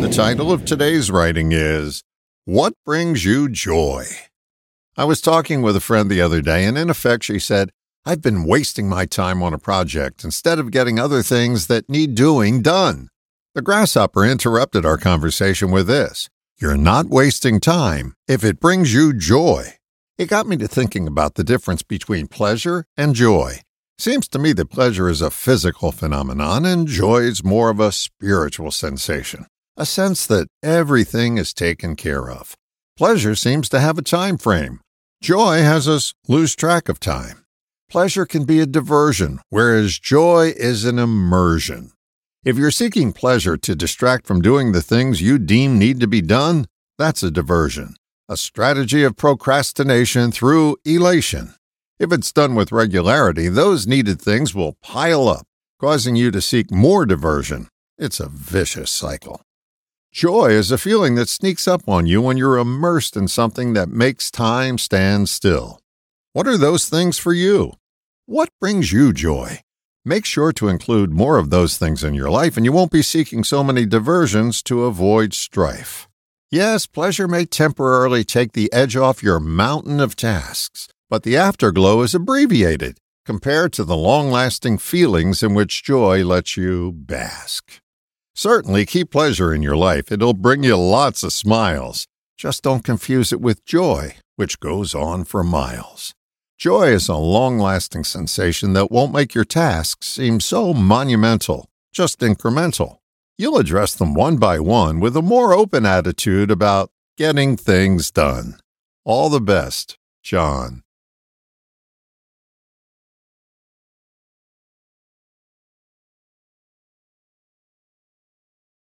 title of today's writing is, What Brings You Joy? I was talking with a friend the other day, and in effect she said, I've been wasting my time on a project instead of getting other things that need doing done. The grasshopper interrupted our conversation with this, You're not wasting time if it brings you joy. It got me to thinking about the difference between pleasure and joy. Seems to me that pleasure is a physical phenomenon and joy is more of a spiritual sensation, a sense that everything is taken care of. Pleasure seems to have a time frame. Joy has us lose track of time. Pleasure can be a diversion, whereas joy is an immersion. If you're seeking pleasure to distract from doing the things you deem need to be done, that's a diversion, a strategy of procrastination through elation. If it's done with regularity, those needed things will pile up, causing you to seek more diversion. It's a vicious cycle. Joy is a feeling that sneaks up on you when you're immersed in something that makes time stand still. What are those things for you? What brings you joy? Make sure to include more of those things in your life, and you won't be seeking so many diversions to avoid strife. Yes, pleasure may temporarily take the edge off your mountain of tasks, but the afterglow is abbreviated compared to the long-lasting feelings in which joy lets you bask. Certainly keep pleasure in your life. It'll bring you lots of smiles. Just don't confuse it with joy, which goes on for miles. Joy is a long-lasting sensation that won't make your tasks seem so monumental, just incremental. You'll address them one by one with a more open attitude about getting things done. All the best, John.